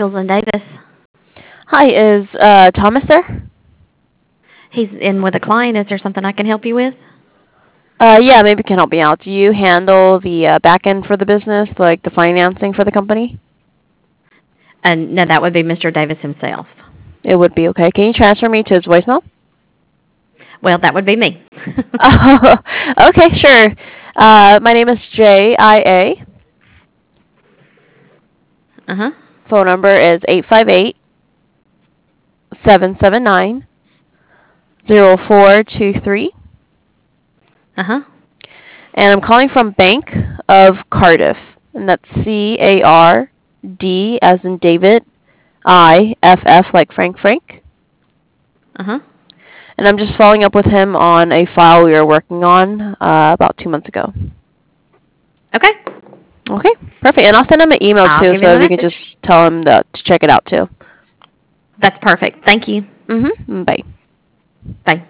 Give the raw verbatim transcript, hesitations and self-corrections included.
Ingalls and Davis. Hi, is uh, Thomas there? He's in with a client. Is there something I can help you with? Uh, yeah, maybe you can help me out. Do you handle the uh, back end for the business, like the financing for the company? And no, that would be Mister Davis himself. It would be okay. Can you transfer me to his voicemail? Well, that would be me. Oh, okay, sure. Uh, my name is J I A. Uh huh. Phone number is eight five eight, seven seven nine, zero four two three. Uh huh. And I'm calling from Bank of Cardiff. And that's C A R D as in David, I, F F like Frank Frank. Uh huh. And I'm just following up with him on a file we were working on uh, about two months ago. Okay. Okay, perfect. And I'll send him an email I'll too, give him so a if you can message. just tell him to, to check it out too. That's perfect. Thank you. Mm-hmm. Bye. Bye.